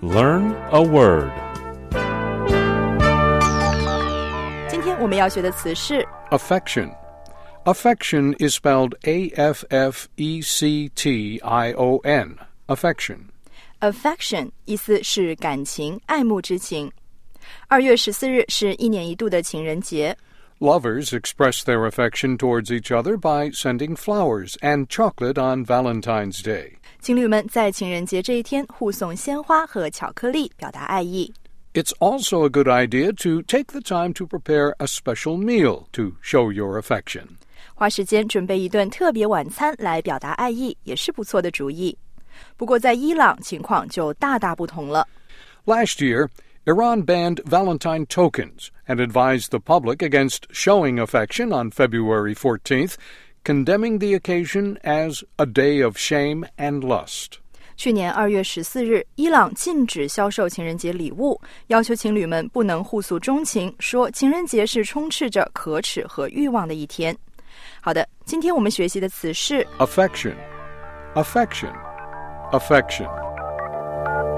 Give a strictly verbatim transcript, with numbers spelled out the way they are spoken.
Learn a word. 今天我们要学的词是 Affection. Affection is spelled A F F E C T I O N. Affection. affection 意思是感情、爱慕之情。二月十四日是一年一度的情人节。 Lovers express their affection towards each other by sending flowers and chocolate on Valentine's Day. 情侣们在情人节这一天互送鲜花和巧克力，表达爱意。 It's also a good idea to take the time to prepare a special meal to show your affection. 花时间准备一顿特别晚餐来表达爱意，也是不错的主意。不过在伊朗情况就大大不同了。 Last year, Iran banned Valentine tokens and advised the public against showing affection on February fourteenth, condemning the occasion as a day of shame and lust. 去年二月十四日，伊朗禁止销售情人节礼物，要求情侣们不能互诉衷情，说情人节是充斥着可耻和欲望的一天。好的，今天我们学习的词是 Affection. Affection. Affection.